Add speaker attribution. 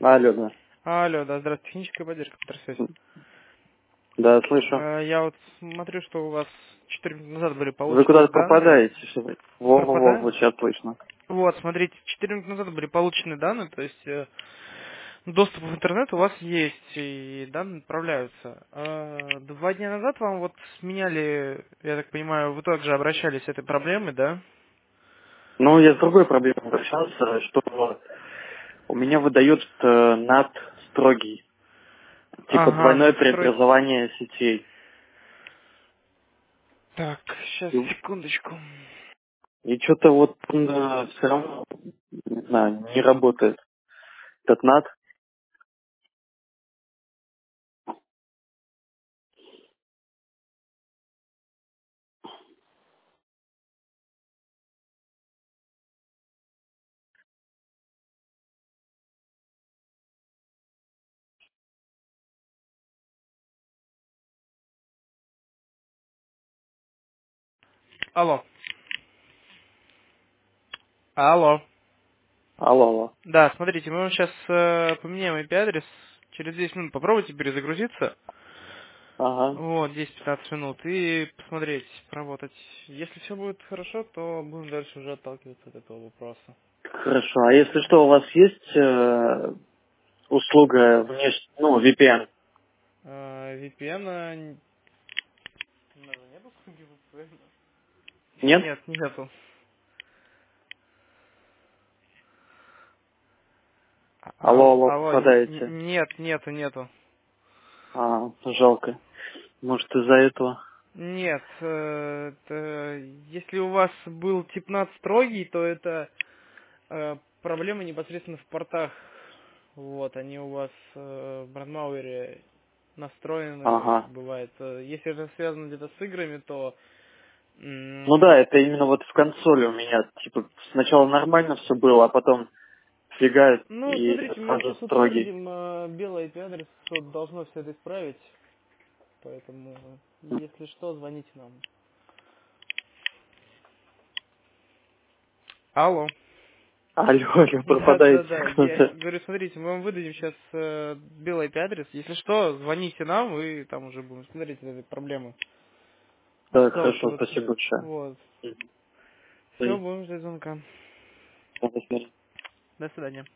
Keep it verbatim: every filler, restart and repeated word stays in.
Speaker 1: Алло, да.
Speaker 2: Алло, да, здравствуйте, техническая поддержка, Интерсвязь.
Speaker 1: Да, слышу.
Speaker 2: Э, Я вот смотрю, что у вас четыре минуты назад были
Speaker 1: Вы
Speaker 2: получены
Speaker 1: куда-то
Speaker 2: данные.
Speaker 1: пропадаете? Что вы? Во-во-во,
Speaker 2: Пропадаем?
Speaker 1: вот сейчас слышно.
Speaker 2: Вот, смотрите, четыре минуты назад были получены данные, то есть э, доступ в интернет у вас есть, и данные отправляются. Э, Два дня назад вам вот меняли, я так понимаю, вы также обращались с этой проблемой, да?
Speaker 1: Ну, я с другой проблемой обращался, что у меня выдает э, над строгий. Типа
Speaker 2: Ага,
Speaker 1: двойное
Speaker 2: настрой.
Speaker 1: преобразование сетей.
Speaker 2: Так, сейчас,
Speaker 1: И,
Speaker 2: секундочку.
Speaker 1: и что-то вот все равно, не знаю, не работает. Этот над.
Speaker 2: Алло. Алло.
Speaker 1: Алло, алло.
Speaker 2: Да, смотрите, мы вам сейчас э, поменяем ай пи-адрес. Через десять минут попробуйте перезагрузиться.
Speaker 1: Ага.
Speaker 2: Вот, десять-пятнадцать минут. И посмотреть, поработать. Если все будет хорошо, то будем дальше уже отталкиваться от этого вопроса.
Speaker 1: Хорошо. А если что, у вас есть э, услуга внеш... ну, ви пи эн?
Speaker 2: Э, ви пи эн... н- Наверное, нет услуги ви пи эн?
Speaker 1: Нет?
Speaker 2: Нет, нету. А-
Speaker 1: Алло,
Speaker 2: ал-
Speaker 1: алло,
Speaker 2: Алло, н-
Speaker 1: пропадаете.
Speaker 2: н- нет, нету, нету.
Speaker 1: А, жалко. Может, из-за этого?
Speaker 2: Нет, э, это- если у вас был тип над строгий, то это э, проблема непосредственно в портах. Вот, они у вас э, в брандмауэре настроены,
Speaker 1: Ага.
Speaker 2: бывает. Э, Если это связано где-то с играми, то...
Speaker 1: Ну
Speaker 2: м,
Speaker 1: да, это именно вот в консоли у меня, типа, сначала нормально все было, а потом фигает
Speaker 2: Ну,
Speaker 1: и
Speaker 2: смотрите, мы
Speaker 1: сразу
Speaker 2: сейчас
Speaker 1: строгий.
Speaker 2: утвердим э, белый ай пи-адрес, что должно все это исправить. Поэтому, если что, звоните нам. Алло.
Speaker 1: Алло, алло,
Speaker 2: Да, да,
Speaker 1: пропадаете
Speaker 2: да. Я
Speaker 1: куда-то.
Speaker 2: говорю, смотрите, мы вам выдадим сейчас э, белый ай пи-адрес. Если что, звоните нам, и там уже будем смотреть этой проблемы.
Speaker 1: Да, хорошо,
Speaker 2: Отталкиваться.
Speaker 1: спасибо большое.
Speaker 2: Вот.
Speaker 1: Мгм.
Speaker 2: Все,
Speaker 1: Ой,
Speaker 2: будем ждать звонка.
Speaker 1: до свидания.
Speaker 2: До свидания.